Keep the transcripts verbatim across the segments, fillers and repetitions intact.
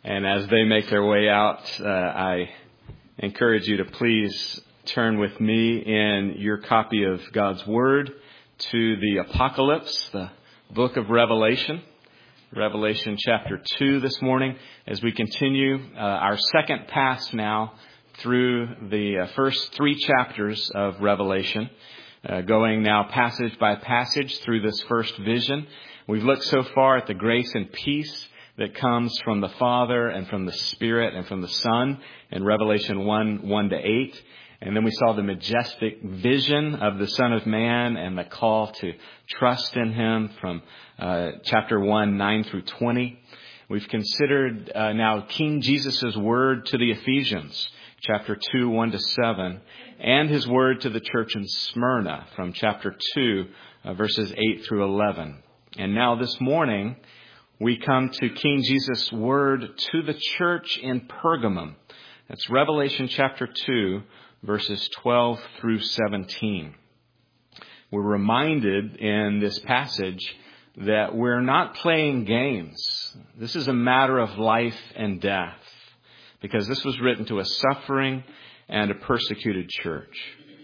And as they make their way out, uh, I encourage you to please turn with me in your copy of God's Word to the Apocalypse, the book of Revelation, Revelation chapter two this morning, as we continue uh, our second pass now through the uh, first three chapters of Revelation, uh, going now passage by passage through this first vision. We've looked so far at the grace and peace that comes from the Father and from the Spirit and from the Son in Revelation one, one to eight. And then we saw the majestic vision of the Son of Man and the call to trust in Him from uh, chapter one, nine through twenty. We've considered uh, now King Jesus' word to the Ephesians, chapter two, one to seven, and His word to the church in Smyrna from chapter two, uh, verses eight through eleven. And now this morning, we come to King Jesus' word to the church in Pergamum. That's Revelation chapter two, verses twelve through seventeen. We're reminded in this passage that we're not playing games. This is a matter of life and death, because this was written to a suffering and a persecuted church.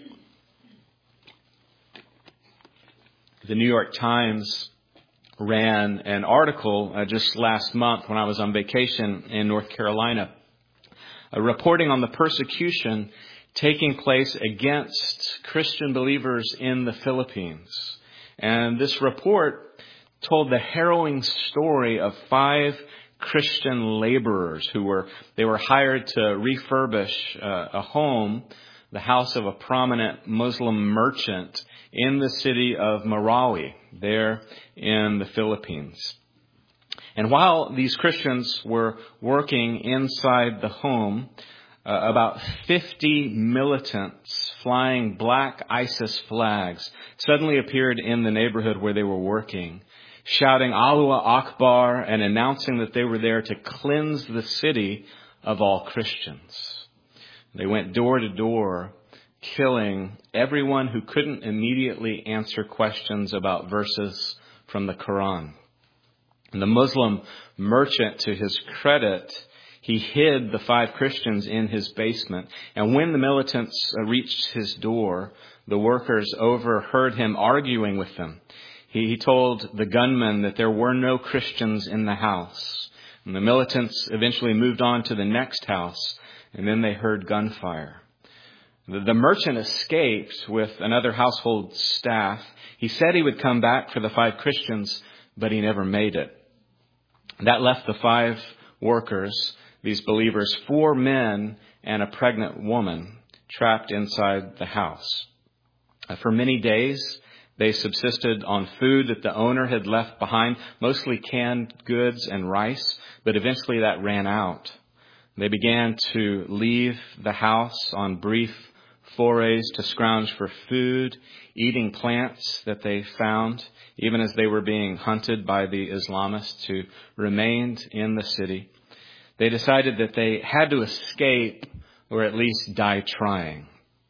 The New York Times ran an article uh, just last month when I was on vacation in North Carolina, uh, reporting on the persecution taking place against Christian believers in the Philippines. And this report told the harrowing story of five Christian laborers who were, they were hired to refurbish uh, a home, the house of a prominent Muslim merchant in the city of Marawi, there in the Philippines. And while these Christians were working inside the home, uh, about fifty militants flying black ISIS flags suddenly appeared in the neighborhood where they were working, shouting Allahu Akbar and announcing that they were there to cleanse the city of all Christians. They went door to door, killing everyone who couldn't immediately answer questions about verses from the Quran. And the Muslim merchant, to his credit, he hid the five Christians in his basement. And when the militants reached his door, the workers overheard him arguing with them. He, he told the gunman that there were no Christians in the house. And the militants eventually moved on to the next house, and then they heard gunfire. The, the merchant escaped with another household staff. He said he would come back for the five Christians, but he never made it. That left the five workers, these believers, four men and a pregnant woman, trapped inside the house. Uh, for many days, they subsisted on food that the owner had left behind, mostly canned goods and rice, but eventually that ran out. They began to leave the house on brief forays to scrounge for food, eating plants that they found, even as they were being hunted by the Islamists who remained in the city. They decided that they had to escape or at least die trying.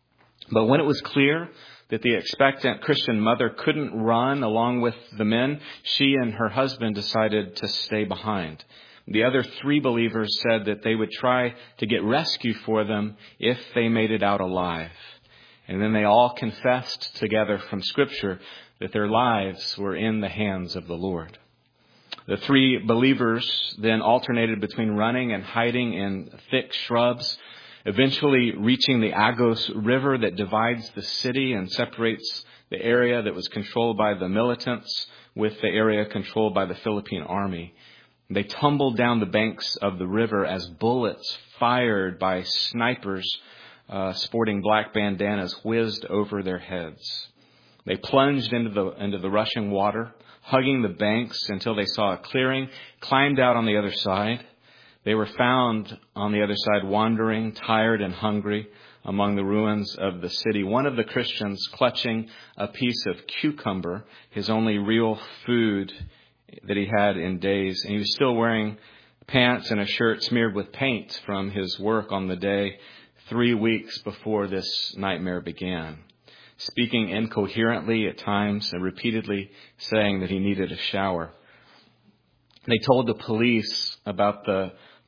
But when it was clear that the expectant Christian mother couldn't run along with the men, she and her husband decided to stay behind. The other three believers said that they would try to get rescue for them if they made it out alive. And then they all confessed together from Scripture that their lives were in the hands of the Lord. The three believers then alternated between running and hiding in thick shrubs, eventually reaching the Agos River that divides the city and separates the area that was controlled by the militants with the area controlled by the Philippine army. They tumbled down the banks of the river as bullets fired by snipers uh, sporting black bandanas whizzed over their heads. They plunged into the into the rushing water, hugging the banks until they saw a clearing, climbed out on the other side. They were found on the other side wandering, tired and hungry, among the ruins of the city. One of the Christians clutching a piece of cucumber, his only real food that he had in days. And he was still wearing pants and a shirt smeared with paint from his work on the day three weeks before this nightmare began. Speaking incoherently at times and repeatedly saying that he needed a shower. They told the police about the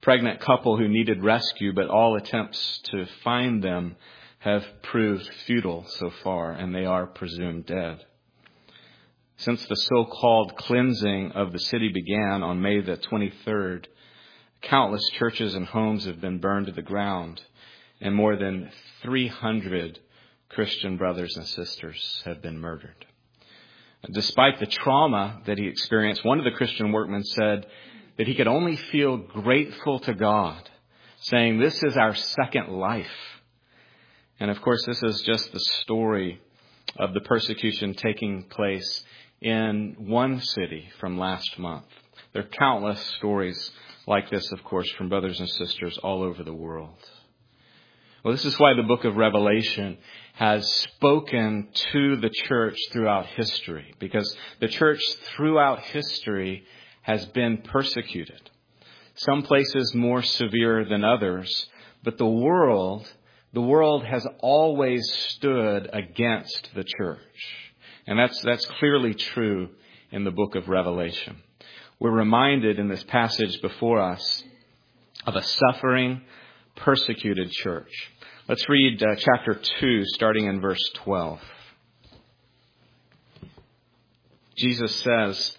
pregnant couple who needed rescue, but all attempts to find them have proved futile so far, and they are presumed dead. Since the so-called cleansing of the city began on May the twenty-third, countless churches and homes have been burned to the ground, and more than three hundred Christian brothers and sisters have been murdered. Despite the trauma that he experienced, one of the Christian workmen said that he could only feel grateful to God, saying, "This is our second life." And of course, this is just the story of the persecution taking place in one city from last month. There are countless stories like this, of course, from brothers and sisters all over the world. Well, this is why the book of Revelation has spoken to the church throughout history, because the church throughout history has been persecuted. Some places more severe than others, but the world, the world has always stood against the church. And that's, that's clearly true in the book of Revelation. We're reminded in this passage before us of a suffering, persecuted church. Let's read uh, chapter two, starting in verse twelve. Jesus says,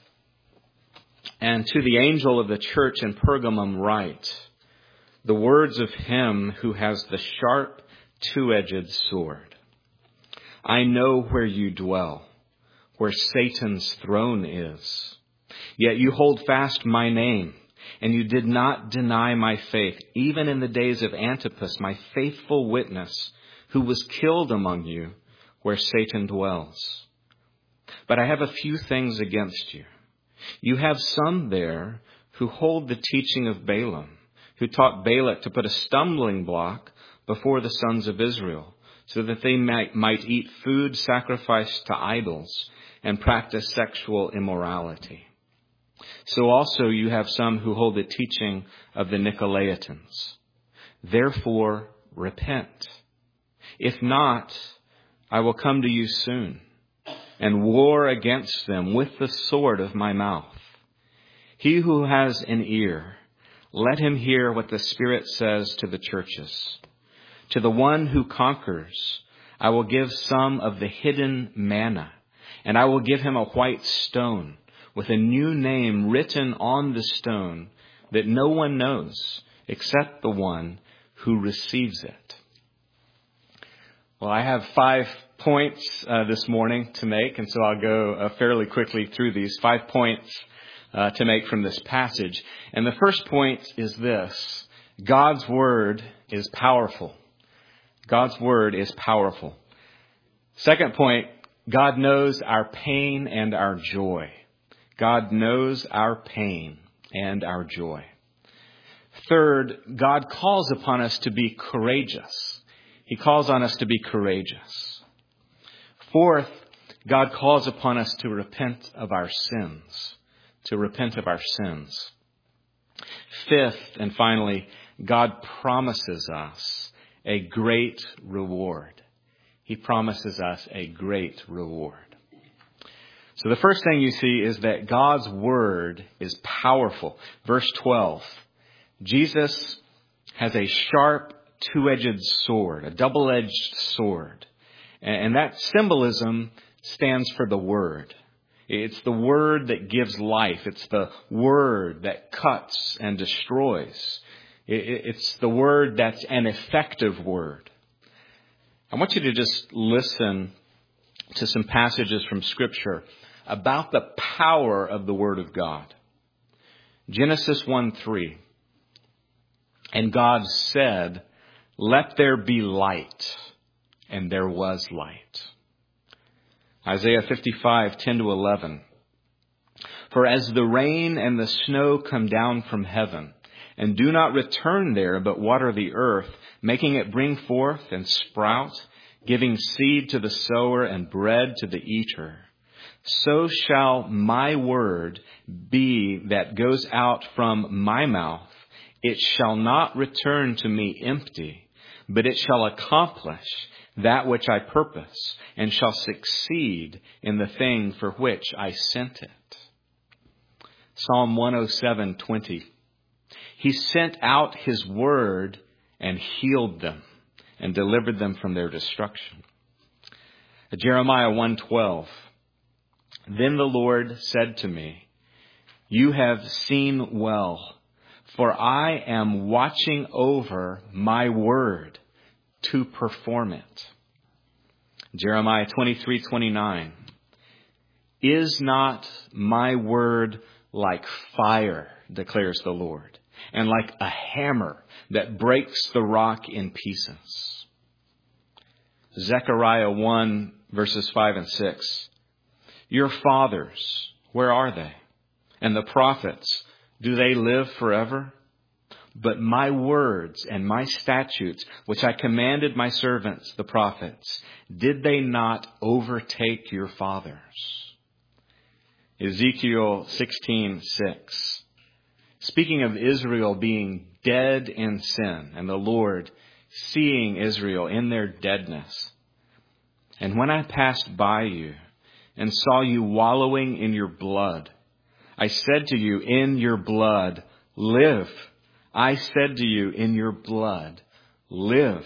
"And to the angel of the church in Pergamum write, the words of him who has the sharp, two-edged sword. I know where you dwell, where Satan's throne is. Yet you hold fast my name, and you did not deny my faith, even in the days of Antipas, my faithful witness, who was killed among you, where Satan dwells. But I have a few things against you. You have some there who hold the teaching of Balaam, who taught Balak to put a stumbling block before the sons of Israel, so that they might, might eat food sacrificed to idols and practice sexual immorality. So also you have some who hold the teaching of the Nicolaitans. Therefore, repent. If not, I will come to you soon and war against them with the sword of my mouth. He who has an ear, let him hear what the Spirit says to the churches. To the one who conquers, I will give some of the hidden manna, and I will give him a white stone with a new name written on the stone that no one knows except the one who receives it." Well, I have five points uh, this morning to make, and so I'll go uh, fairly quickly through these five points uh, to make from this passage. And the first point is this: God's word is powerful. God's word is powerful. Second point, God knows our pain and our joy. God knows our pain and our joy. Third, God calls upon us to be courageous. He calls on us to be courageous. Fourth, God calls upon us to repent of our sins, to repent of our sins. Fifth, and finally, God promises us a great reward. He promises us a great reward. So the first thing you see is that God's word is powerful. Verse twelve, Jesus has a sharp, two-edged sword, a double-edged sword. And that symbolism stands for the word. It's the word that gives life. It's the word that cuts and destroys. It's the word that's an effective word. I want you to just listen to some passages from Scripture about the power of the Word of God. Genesis one three. "And God said, let there be light, and there was light." Isaiah fifty-five ten to eleven. "For as the rain and the snow come down from heaven, and do not return there, but water the earth, making it bring forth and sprout, giving seed to the sower and bread to the eater, so shall my word be that goes out from my mouth. It shall not return to me empty, but it shall accomplish that which I purpose, and shall succeed in the thing for which I sent it." Psalm one oh seven twenty. He sent out his word and healed them and delivered them from their destruction. Jeremiah one twelve. Then the Lord said to me, you have seen well, for I am watching over my word to perform it. Jeremiah twenty-three twenty-nine. Is not my word like fire, declares the Lord, and like a hammer that breaks the rock in pieces? Zechariah one verses five and six. Your fathers, where are they? And the prophets, do they live forever? But my words and my statutes, which I commanded my servants, the prophets, did they not overtake your fathers? Ezekiel sixteen six. Speaking of Israel being dead in sin and the Lord seeing Israel in their deadness. And when I passed by you and saw you wallowing in your blood, I said to you, in your blood, live. I said to you, in your blood, live.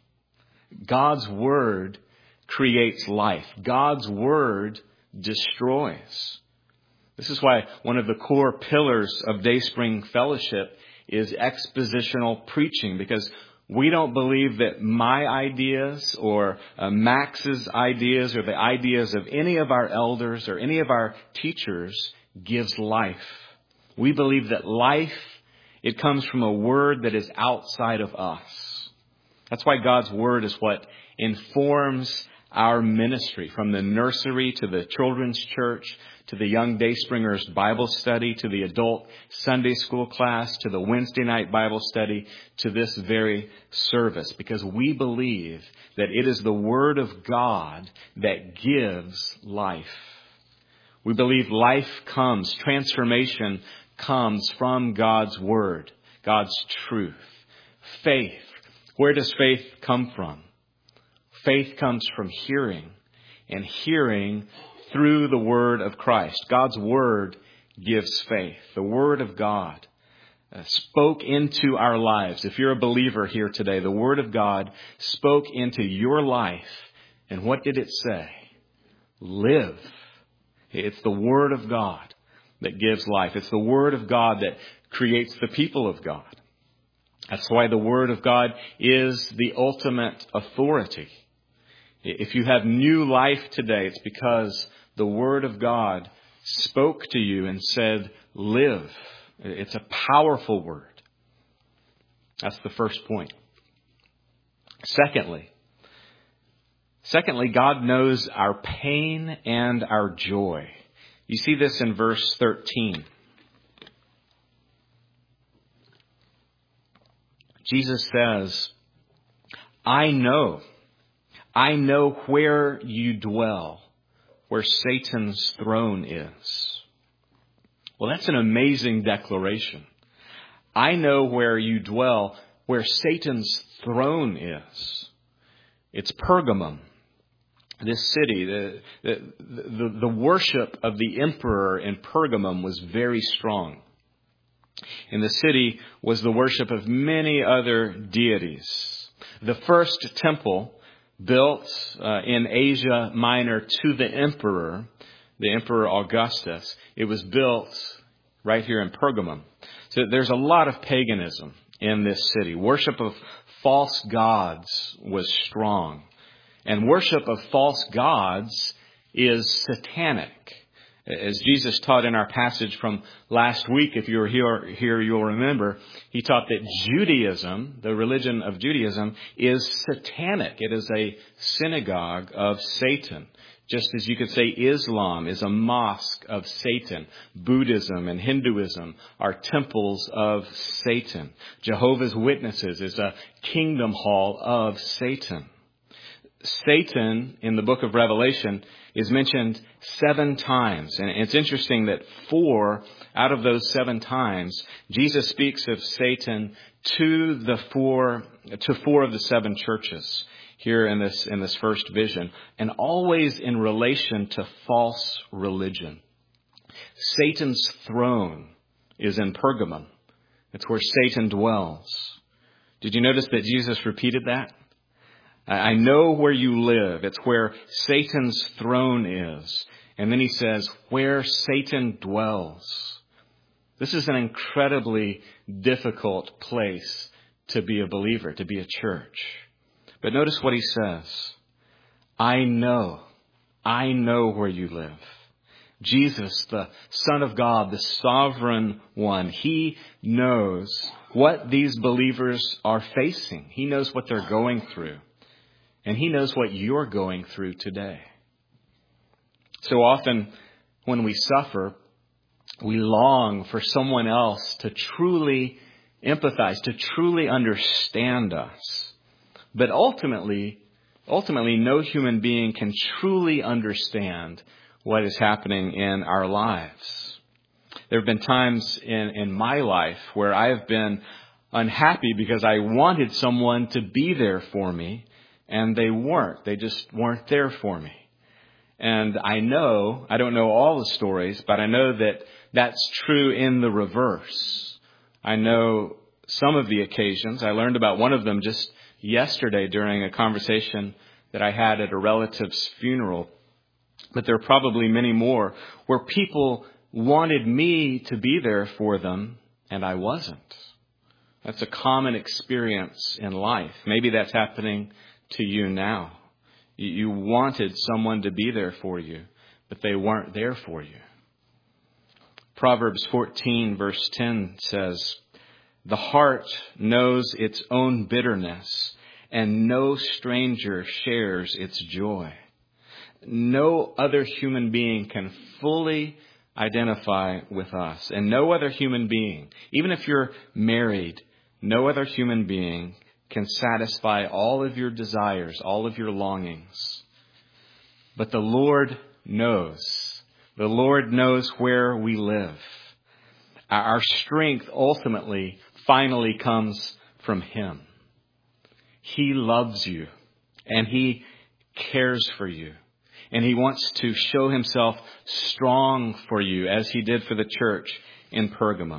God's word creates life. God's word destroys. This is why one of the core pillars of Dayspring Fellowship is expositional preaching, because we don't believe that my ideas or uh, Max's ideas or the ideas of any of our elders or any of our teachers gives life. We believe that life, it comes from a word that is outside of us. That's why God's word is what informs our ministry, from the nursery to the children's church, to the young Dayspringers Bible study, to the adult Sunday school class, to the Wednesday night Bible study, to this very service, because we believe that it is the Word of God that gives life. We believe life comes, transformation comes from God's Word, God's truth. Faith. Where does faith come from? Faith comes from hearing, and hearing through the word of Christ. God's word gives faith. The word of God uh, spoke into our lives. If you're a believer here today, the word of God spoke into your life. And what did it say? Live. It's the word of God that gives life. It's the word of God that creates the people of God. That's why the word of God is the ultimate authority. If you have new life today, it's because the Word of God spoke to you and said, live. It's a powerful word. That's the first point. Secondly, secondly, God knows our pain and our joy. You see this in verse thirteen. Jesus says, I know. I know where you dwell, where Satan's throne is. Well, that's an amazing declaration. I know where you dwell, where Satan's throne is. It's Pergamum, this city. The, the, the, the worship of the emperor in Pergamum was very strong. In the city was the worship of many other deities. The first temple built uh, in Asia Minor to the emperor, the Emperor Augustus, it was built right here in Pergamum. So there's a lot of paganism in this city. Worship of false gods was strong. And worship of false gods is satanic. As Jesus taught in our passage from last week, if you were here, here, you'll remember, he taught that Judaism, the religion of Judaism, is satanic. It is a synagogue of Satan. Just as you could say Islam is a mosque of Satan. Buddhism and Hinduism are temples of Satan. Jehovah's Witnesses is a kingdom hall of Satan. Satan, in the book of Revelation, is mentioned seven times. And it's interesting that four out of those seven times, Jesus speaks of Satan to the four, to four of the seven churches here in this, in this first vision, and always in relation to false religion. Satan's throne is in Pergamum. It's where Satan dwells. Did you notice that Jesus repeated that? I know where you live. It's where Satan's throne is. And then he says, where Satan dwells. This is an incredibly difficult place to be a believer, to be a church. But notice what he says. I know, I know where you live. Jesus, the Son of God, the Sovereign One, He knows what these believers are facing. He knows what they're going through. And He knows what you're going through today. So often when we suffer, we long for someone else to truly empathize, to truly understand us. But ultimately, ultimately, no human being can truly understand what is happening in our lives. There have been times in, in my life where I have been unhappy because I wanted someone to be there for me, and they weren't. They just weren't there for me. And I know, I don't know all the stories, but I know that that's true in the reverse. I know some of the occasions. I learned about one of them just yesterday during a conversation that I had at a relative's funeral. But there are probably many more where people wanted me to be there for them, and I wasn't. That's a common experience in life. Maybe that's happening to you now. You wanted someone to be there for you, but they weren't there for you. Proverbs fourteen verse ten says, the heart knows its own bitterness, and no stranger shares its joy. No other human being can fully identify with us. And no other human being, even if you're married, no other human being can satisfy all of your desires, all of your longings. But the Lord knows. The Lord knows where we live. Our strength ultimately, finally comes from Him. He loves you, and He cares for you. And He wants to show Himself strong for you, as He did for the church in Pergamum.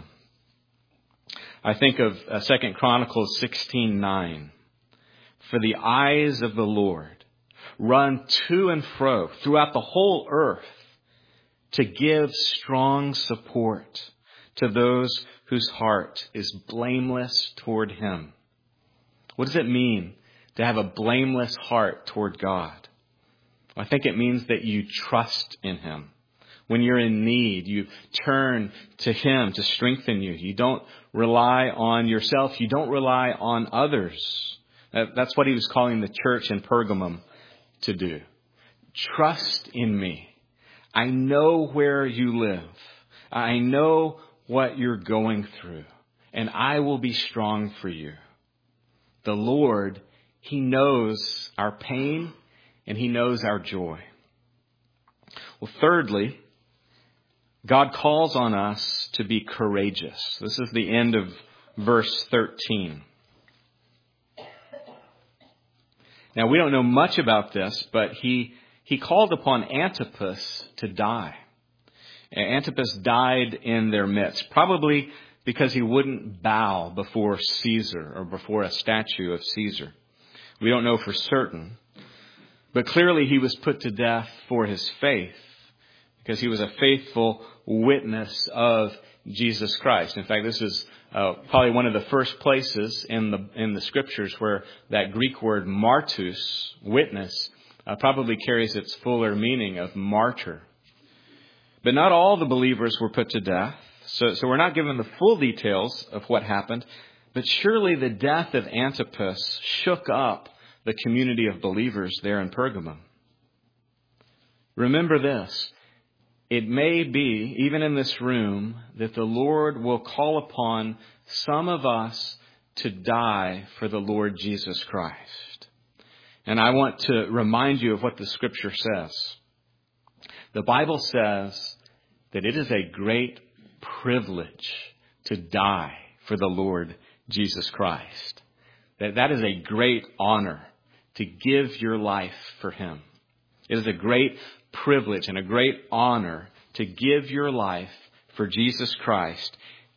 I think of uh, Second Chronicles sixteen nine. For the eyes of the Lord run to and fro throughout the whole earth to give strong support to those whose heart is blameless toward Him. What does it mean to have a blameless heart toward God? I think it means that you trust in Him. When you're in need, you turn to Him to strengthen you. You don't rely on yourself. You don't rely on others. That's what He was calling the church in Pergamum to do. Trust in me. I know where you live. I know what you're going through, and I will be strong for you. The Lord, He knows our pain, and He knows our joy. Well, thirdly, God calls on us to be courageous. This is the end of verse thirteen. Now, we don't know much about this, but he, he called upon Antipas to die. Antipas died in their midst, probably because he wouldn't bow before Caesar or before a statue of Caesar. We don't know for certain. But clearly he was put to death for his faith, because he was a faithful witness of Jesus Christ. In fact, this is uh, probably one of the first places in the in the Scriptures where that Greek word martus, witness, uh, probably carries its fuller meaning of martyr. But not all the believers were put to death, so, so we're not given the full details of what happened. But surely the death of Antipas shook up the community of believers there in Pergamum. Remember this. It may be, even in this room, that the Lord will call upon some of us to die for the Lord Jesus Christ. And I want to remind you of what the Scripture says. The Bible says that it is a great privilege to die for the Lord Jesus Christ. That that is a great honor to give your life for Him. It is a great privilege and a great honor to give your life for Jesus Christ,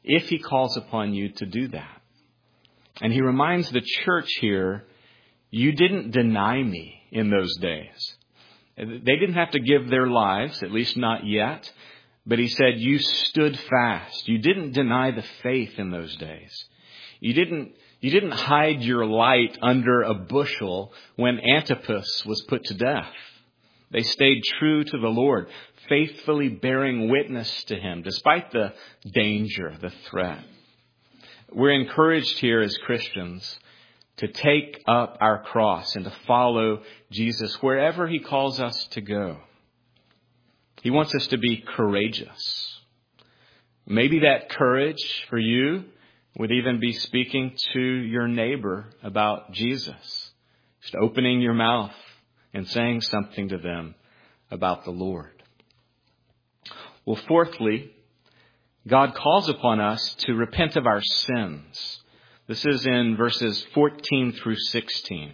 if he calls upon you to do that. And he reminds the church here, you didn't deny me in those days. They didn't have to give their lives, at least not yet. But he said, you stood fast. You didn't deny the faith in those days. You didn't, you didn't hide your light under a bushel when Antipas was put to death. They stayed true to the Lord, faithfully bearing witness to him, despite the danger, the threat. We're encouraged here as Christians to take up our cross and to follow Jesus wherever he calls us to go. He wants us to be courageous. Maybe that courage for you would even be speaking to your neighbor about Jesus. Just opening your mouth and saying something to them about the Lord. Well, fourthly, God calls upon us to repent of our sins. This is in verses fourteen through sixteen.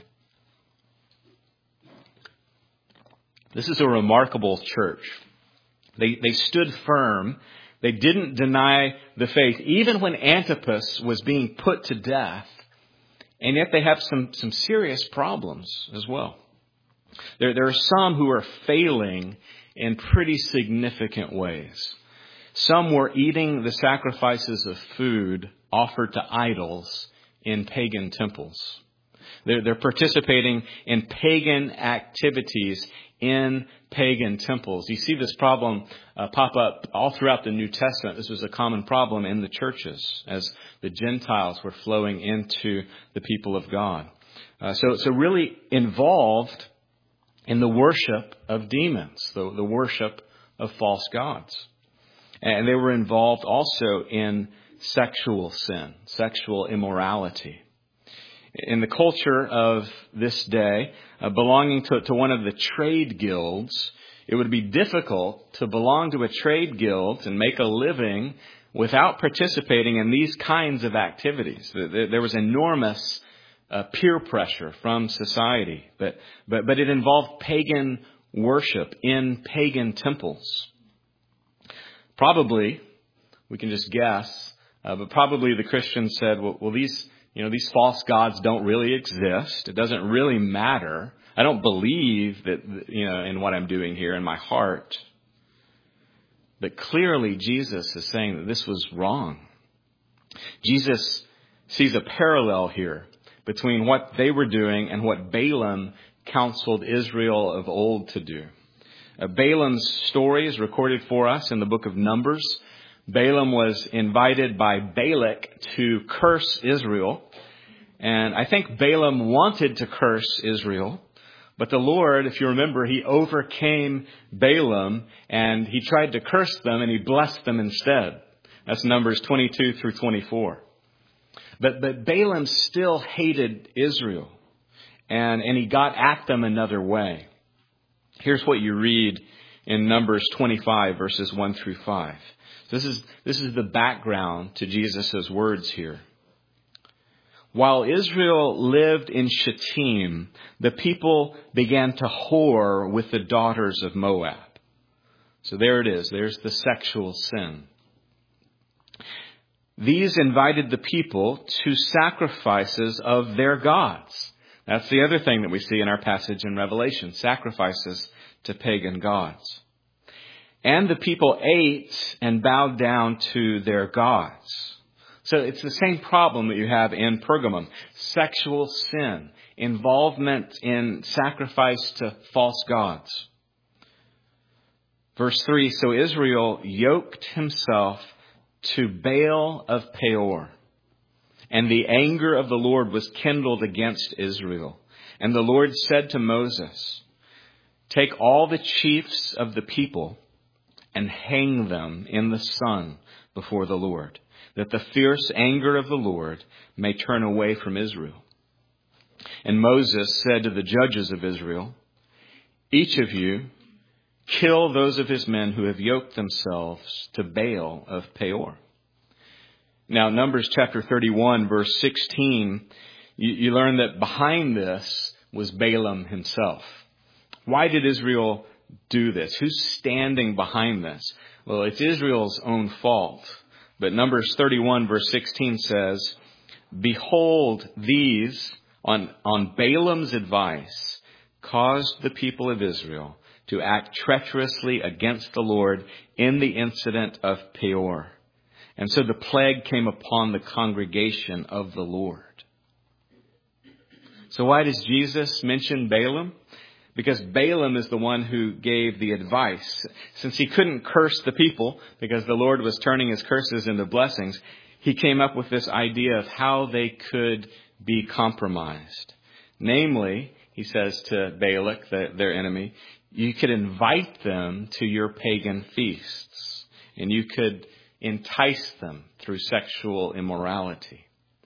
This is a remarkable church. They, they stood firm. They didn't deny the faith, even when Antipas was being put to death. And yet they have some, some serious problems as well. There, there are some who are failing in pretty significant ways. Some were eating the sacrifices of food offered to idols in pagan temples. They're, they're participating in pagan activities in pagan temples. You see this problem uh, pop up all throughout the New Testament. This was a common problem in the churches as the Gentiles were flowing into the people of God. Uh, so, so really involved in the worship of demons, the, the worship of false gods. And they were involved also in sexual sin, sexual immorality. In the culture of this day, uh, belonging to, to one of the trade guilds, it would be difficult to belong to a trade guild and make a living without participating in these kinds of activities. There was enormous uh, peer pressure from society, but, but, but it involved pagan worship in pagan temples. Probably, we can just guess, uh, but probably the Christians said, well, well, these, you know, these false gods don't really exist. It doesn't really matter. I don't believe that, you know, in what I'm doing here in my heart. But clearly Jesus is saying that this was wrong. Jesus sees a parallel here between what they were doing and what Balaam counseled Israel of old to do. Uh, Balaam's story is recorded for us in the book of Numbers. Balaam was invited by Balak to curse Israel. And I think Balaam wanted to curse Israel. But the Lord, if you remember, he overcame Balaam and he tried to curse them and he blessed them instead. That's Numbers twenty-two through twenty-four. But, but Balaam still hated Israel and, and he got at them another way. Here's what you read in Numbers twenty-five, verses one through five. This is, this is the background to Jesus' words here. While Israel lived in Shittim, the people began to whore with the daughters of Moab. So there it is. There's the sexual sin. These invited the people to sacrifices of their gods. That's the other thing that we see in our passage in Revelation, sacrifices to pagan gods. And the people ate and bowed down to their gods. So it's the same problem that you have in Pergamum. Sexual sin, involvement in sacrifice to false gods. Verse three, so Israel yoked himself to Baal of Peor. And the anger of the Lord was kindled against Israel. And the Lord said to Moses, take all the chiefs of the people and hang them in the sun before the Lord, that the fierce anger of the Lord may turn away from Israel. And Moses said to the judges of Israel, each of you kill those of his men who have yoked themselves to Baal of Peor. Now, Numbers chapter thirty-one, verse sixteen, you, you learn that behind this was Balaam himself. Why did Israel do this? Who's standing behind this? Well, it's Israel's own fault. But Numbers thirty-one verse sixteen says, "Behold, these, on, on Balaam's advice, caused the people of Israel to act treacherously against the Lord in the incident of Peor. And so the plague came upon the congregation of the Lord." So why does Jesus mention Balaam? Because Balaam is the one who gave the advice. Since he couldn't curse the people because the Lord was turning his curses into blessings, he came up with this idea of how they could be compromised. Namely, he says to Balak, the, their enemy, you could invite them to your pagan feasts, and you could entice them through sexual immorality.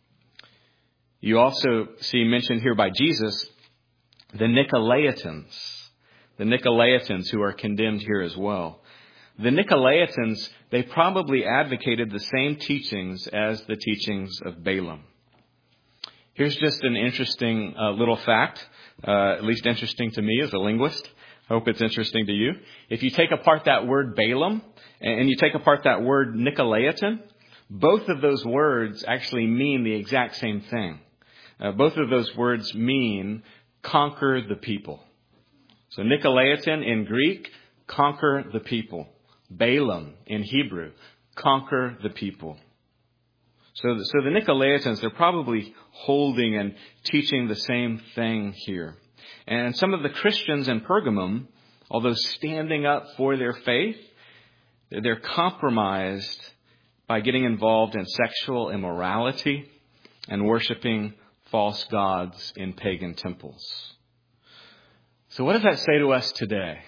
You also see mentioned here by Jesus the Nicolaitans, the Nicolaitans who are condemned here as well. The Nicolaitans, they probably advocated the same teachings as the teachings of Balaam. Here's just an interesting uh, little fact, uh, at least interesting to me as a linguist. I hope it's interesting to you. If you take apart that word Balaam and you take apart that word Nicolaitan, both of those words actually mean the exact same thing. Uh, both of those words mean conquer the people. So Nicolaitan in Greek, conquer the people. Balaam in Hebrew, conquer the people. So, so the Nicolaitans, they're probably holding and teaching the same thing here. And some of the Christians in Pergamum, although standing up for their faith, they're compromised by getting involved in sexual immorality and worshiping false gods in pagan temples. So what does that say to us today?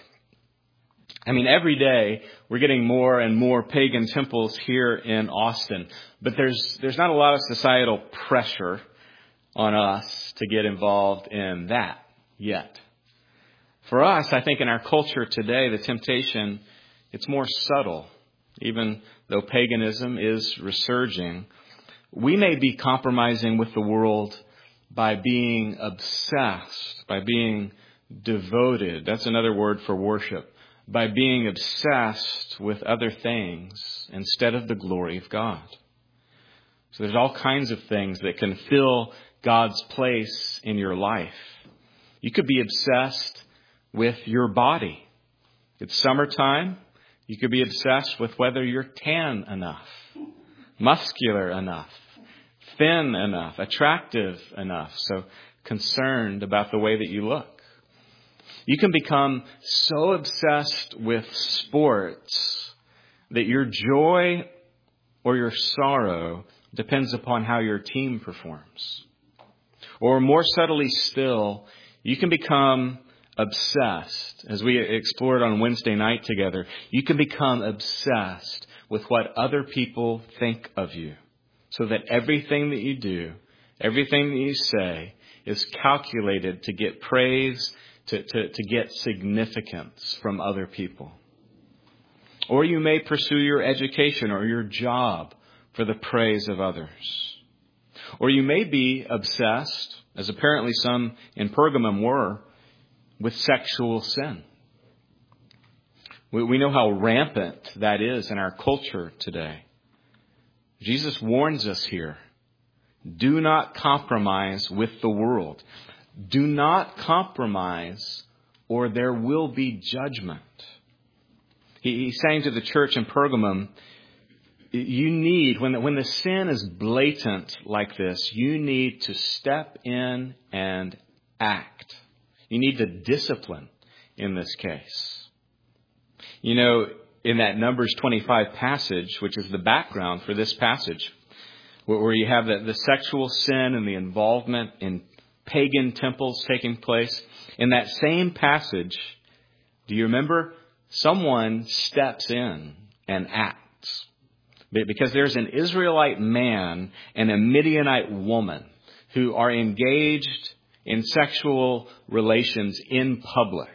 I mean, every day we're getting more and more pagan temples here in Austin, but there's there's not a lot of societal pressure on us to get involved in that yet. For us, I think in our culture today, the temptation, it's more subtle. Even though paganism is resurging, we may be compromising with the world by being obsessed, by being devoted. That's another word for worship. By being obsessed with other things instead of the glory of God. So there's all kinds of things that can fill God's place in your life. You could be obsessed with your body. It's summertime. You could be obsessed with whether you're tan enough, muscular enough, thin enough, attractive enough, so concerned about the way that you look. You can become so obsessed with sports that your joy or your sorrow depends upon how your team performs. Or more subtly still, you can become obsessed, as we explored on Wednesday night together, you can become obsessed with what other people think of you. So that everything that you do, everything that you say is calculated to get praise, to, to, to get significance from other people. Or you may pursue your education or your job for the praise of others. Or you may be obsessed, as apparently some in Pergamum were, with sexual sin. We, we know how rampant that is in our culture today. Jesus warns us here. Do not compromise with the world. Do not compromise or there will be judgment. He, he's saying to the church in Pergamum, you need, when the, when the sin is blatant like this, you need to step in and act. You need to discipline in this case. You know, in that Numbers twenty-five passage, which is the background for this passage, where you have the, the sexual sin and the involvement in pagan temples taking place, in that same passage, do you remember? Someone steps in and acts. Because there's an Israelite man and a Midianite woman who are engaged in sexual relations in public.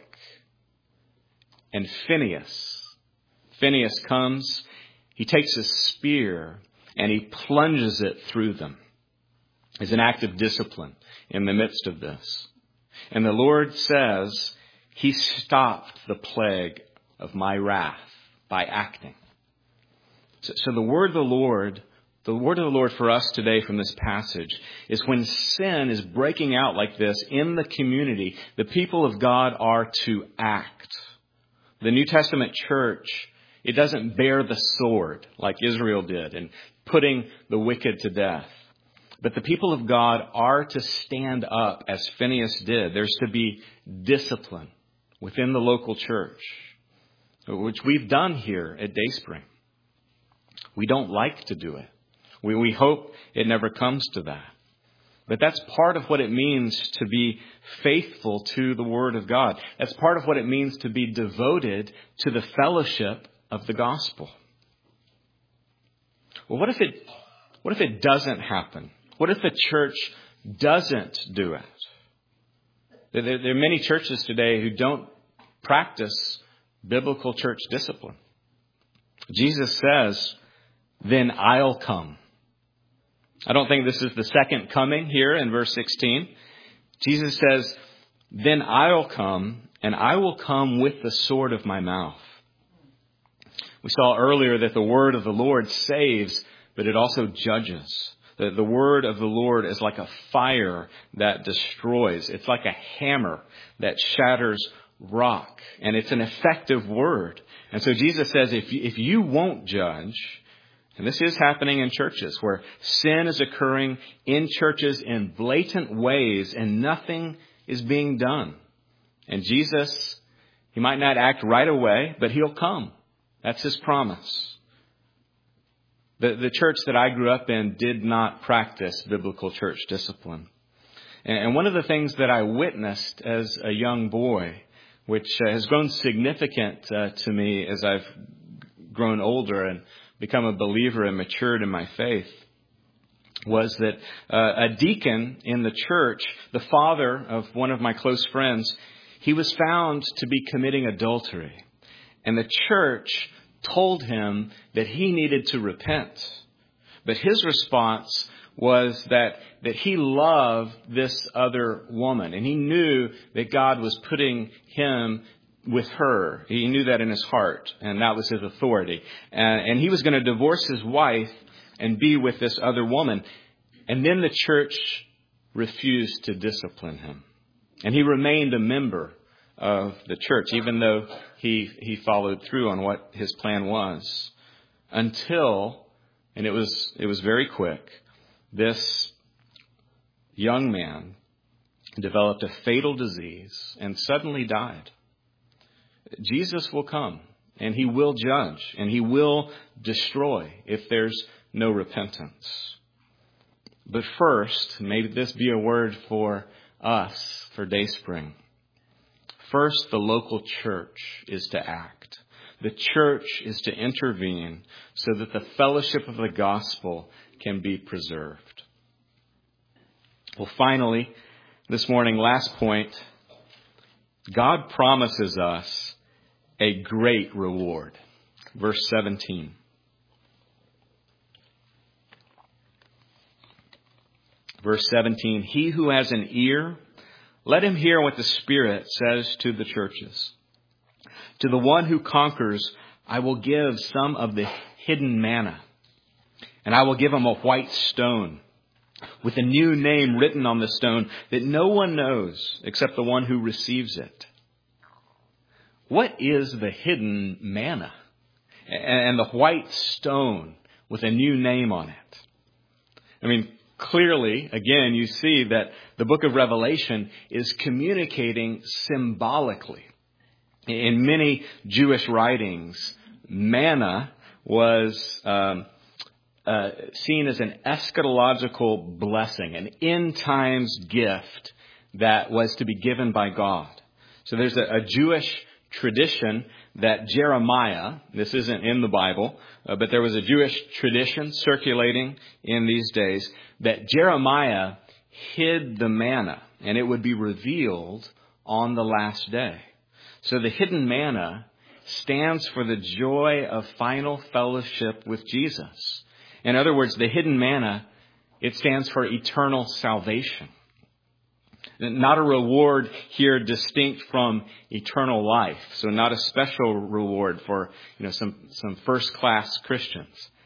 And Phinehas, Phinehas comes, he takes a spear and he plunges it through them as an act of discipline in the midst of this. And the Lord says, He stopped the plague of my wrath by acting. So, so the word of the Lord, the word of the Lord for us today from this passage is when sin is breaking out like this in the community, the people of God are to act. The New Testament church, it doesn't bear the sword like Israel did in putting the wicked to death. But the people of God are to stand up as Phinehas did. There's to be discipline within the local church, which we've done here at Dayspring. We don't like to do it. We, we hope it never comes to that. But that's part of what it means to be faithful to the Word of God. That's part of what it means to be devoted to the fellowship of the gospel. Well, what if it, what if it doesn't happen? What if the church doesn't do it? There, there are many churches today who don't practice biblical church discipline. Jesus says, "Then I'll come." I don't think this is the second coming here in verse sixteen. Jesus says, "Then I'll come, and I will come with the sword of my mouth." We saw earlier that the word of the Lord saves, but it also judges. The, the word of the Lord is like a fire that destroys. It's like a hammer that shatters rock. And it's an effective word. And so Jesus says, if you, if you won't judge, and this is happening in churches where sin is occurring in churches in blatant ways and nothing is being done. And Jesus, he might not act right away, but he'll come. That's his promise. The, the church that I grew up in did not practice biblical church discipline. And, and one of the things that I witnessed as a young boy, which uh, has grown significant uh, to me as I've grown older and become a believer and matured in my faith, was that uh, a deacon in the church, the father of one of my close friends, he was found to be committing adultery. And the church told him that he needed to repent. But his response was that, that he loved this other woman. And he knew that God was putting him with her. He knew that in his heart. And that was his authority. And, and he was going to divorce his wife and be with this other woman. And then the church refused to discipline him. And he remained a member of the church, even though he he followed through on what his plan was, until, and it was it was very quick, this young man developed a fatal disease and suddenly died. Jesus will come and he will judge and he will destroy if there's no repentance. But first, may this be a word for us, for Dayspring. First, the local church is to act. The church is to intervene so that the fellowship of the gospel can be preserved. Well, finally, this morning, last point, God promises us a great reward. Verse seventeen. Verse seventeen, "He who has an ear, let him hear what the Spirit says to the churches. To the one who conquers, I will give some of the hidden manna, and I will give him a white stone with a new name written on the stone that no one knows except the one who receives it." What is the hidden manna and the white stone with a new name on it? I mean, clearly, again, you see that the book of Revelation is communicating symbolically. In many Jewish writings, manna was um, uh, seen as an eschatological blessing, an end times gift that was to be given by God. So there's a, a Jewish tradition that Jeremiah, this isn't in the Bible, uh, but there was a Jewish tradition circulating in these days that Jeremiah hid the manna and it would be revealed on the last day. So the hidden manna stands for the joy of final fellowship with Jesus. In other words, the hidden manna, it stands for eternal salvation. Not a reward here distinct from eternal life. So not a special reward for, you know, some, some first-class Christians.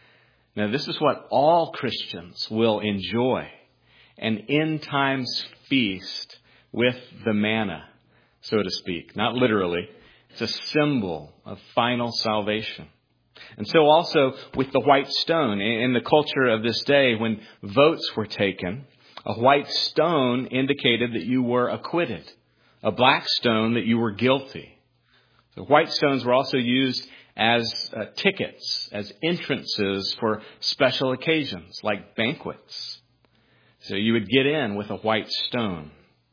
Now, this is what all Christians will enjoy. An end times feast with the manna, so to speak. Not literally. It's a symbol of final salvation. And so also with the white stone. In the culture of this day, when votes were taken, a white stone indicated that you were acquitted. A black stone that you were guilty. The white stones were also used as uh, tickets, as entrances for special occasions like banquets. So you would get in with a white stone.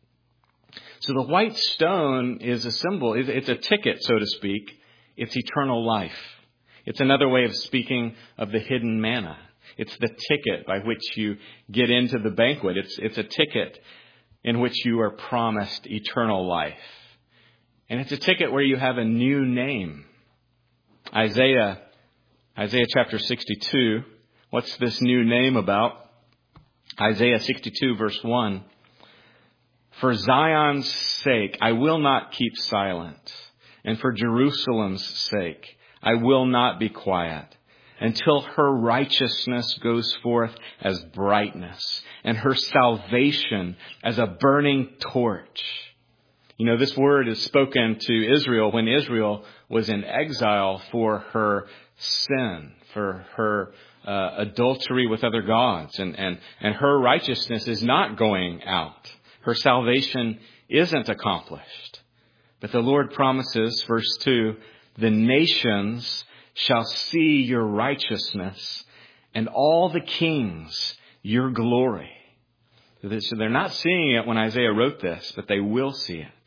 So the white stone is a symbol. It's a ticket, so to speak. It's eternal life. It's another way of speaking of the hidden manna. It's the ticket by which you get into the banquet. It's, it's a ticket in which you are promised eternal life. And it's a ticket where you have a new name. Isaiah, Isaiah chapter sixty-two. What's this new name about? Isaiah sixty-two verse one. For Zion's sake, I will not keep silent. And for Jerusalem's sake, I will not be quiet until her righteousness goes forth as brightness and her salvation as a burning torch. You know, this word is spoken to Israel when Israel was in exile for her sin, for her uh, adultery with other gods. And, and, and her righteousness is not going out. Her salvation isn't accomplished. But the Lord promises, verse two, the nations shall see your righteousness and all the kings your glory. So they're not seeing it when Isaiah wrote this, but they will see it.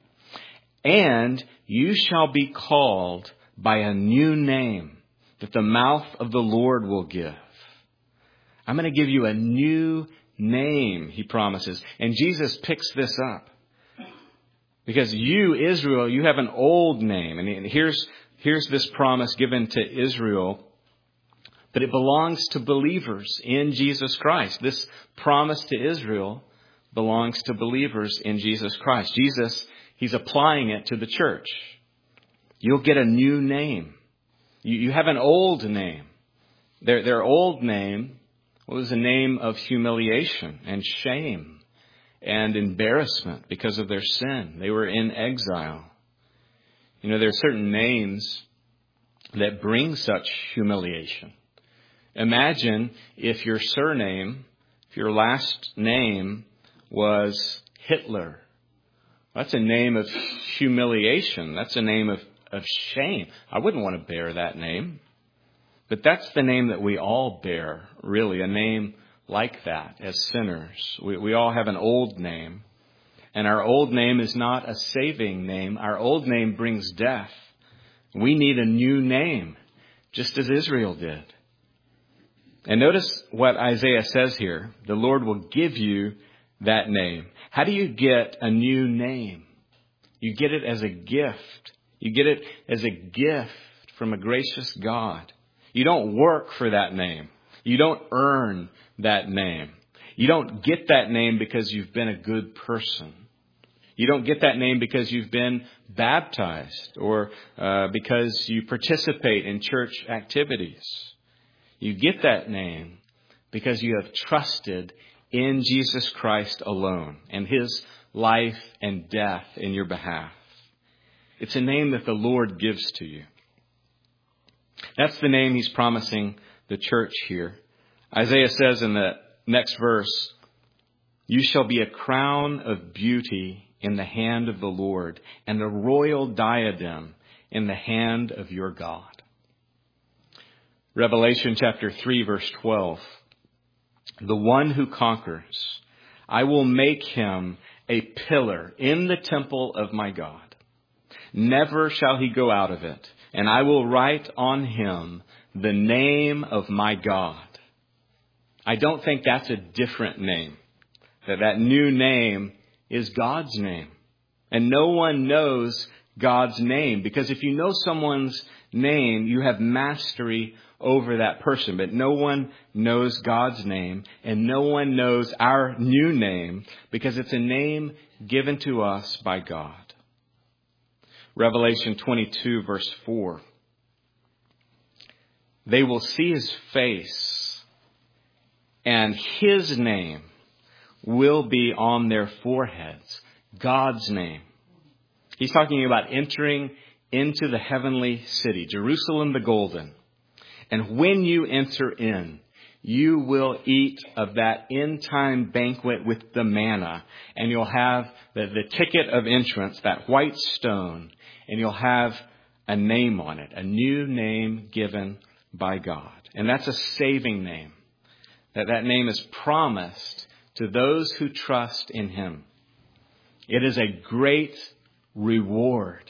And you shall be called by a new name that the mouth of the Lord will give. I'm going to give you a new name, he promises. And Jesus picks this up. Because you, Israel, you have an old name. And here's, here's this promise given to Israel. But it belongs to believers in Jesus Christ. This promise to Israel belongs to believers in Jesus Christ. Jesus, he's applying it to the church. You'll get a new name. You, you have an old name. Their, their old name was a name of humiliation and shame and embarrassment because of their sin. They were in exile. You know, there are certain names that bring such humiliation. Imagine if your surname, if your last name was Hitler. That's a name of humiliation. That's a name of, of shame. I wouldn't want to bear that name. But that's the name that we all bear, really, a name like that as sinners. We, we all have an old name. And our old name is not a saving name. Our old name brings death. We need a new name, just as Israel did. And notice what Isaiah says here. The Lord will give you that name. How do you get a new name? You get it as a gift. You get it as a gift from a gracious God. You don't work for that name. You don't earn that name. You don't get that name because you've been a good person. You don't get that name because you've been baptized or uh, because you participate in church activities. You get that name because you have trusted in Jesus Christ alone and his life and death in your behalf. It's a name that the Lord gives to you. That's the name he's promising the church here. Isaiah says in the next verse, you shall be a crown of beauty in the hand of the Lord and a royal diadem in the hand of your God. Revelation chapter three, verse twelve. The one who conquers, I will make him a pillar in the temple of my God. Never shall he go out of it. And I will write on him the name of my God. I don't think that's a different name. That that new name is God's name. And no one knows God's name. Because if you know someone's name, you have mastery over that person. But no one knows God's name. And no one knows our new name. Because it's a name given to us by God. Revelation twenty-two, verse four. They will see his face, and his name will be on their foreheads. God's name. He's talking about entering into the heavenly city, Jerusalem the Golden. And when you enter in, you will eat of that end-time banquet with the manna. And you'll have the, the ticket of entrance, that white stone. And you'll have a name on it, a new name given by God. And that's a saving name. That that name is promised to those who trust in him. It is a great reward.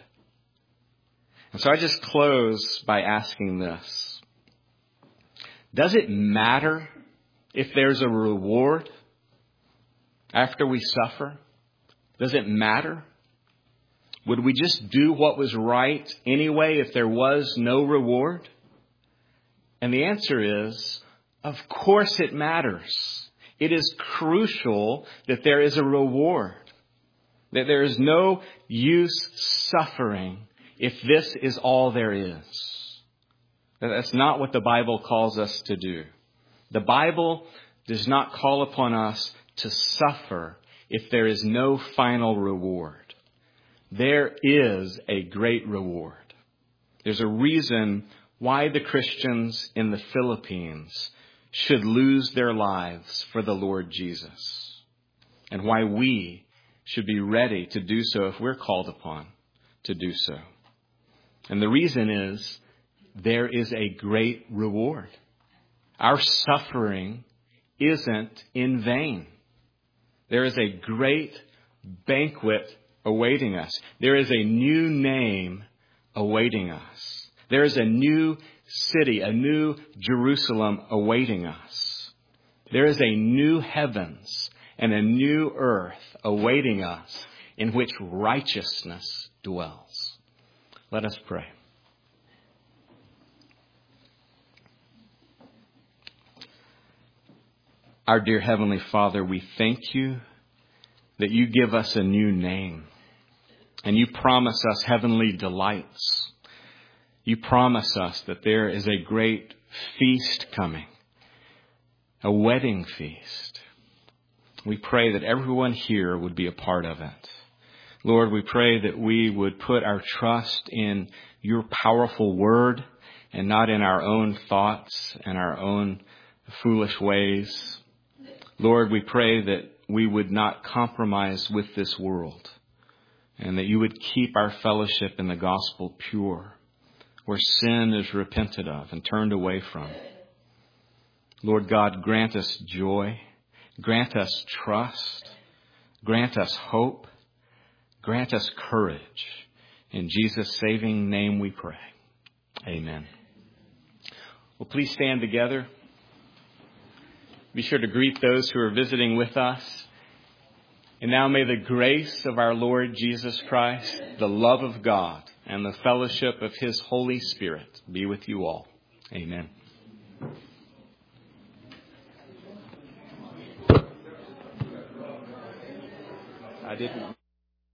And so I just close by asking this. Does it matter if there's a reward after we suffer? Does it matter? Would we just do what was right anyway if there was no reward? And the answer is, of course it matters. It is crucial that there is a reward. That there is no use suffering if this is all there is. That's not what the Bible calls us to do. The Bible does not call upon us to suffer if there is no final reward. There is a great reward. There's a reason why the Christians in the Philippines should lose their lives for the Lord Jesus, and why we should be ready to do so if we're called upon to do so. And the reason is there is a great reward. Our suffering isn't in vain. There is a great banquet awaiting us. There is a new name awaiting us. There is a new city, a new Jerusalem awaiting us. There is a new heavens and a new earth awaiting us in which righteousness dwells. Let us pray. Our dear Heavenly Father, we thank you that you give us a new name and you promise us heavenly delights. You promise us that there is a great feast coming, a wedding feast. We pray that everyone here would be a part of it. Lord, we pray that we would put our trust in your powerful word and not in our own thoughts and our own foolish ways. Lord, we pray that we would not compromise with this world and that you would keep our fellowship in the gospel pure, where sin is repented of and turned away from. Lord God, grant us joy, grant us trust, grant us hope, grant us courage. In Jesus' saving name we pray. Amen. Well, please stand together. Be sure to greet those who are visiting with us. And now may the grace of our Lord Jesus Christ, the love of God, and the fellowship of his Holy Spirit be with you all. Amen. I didn't.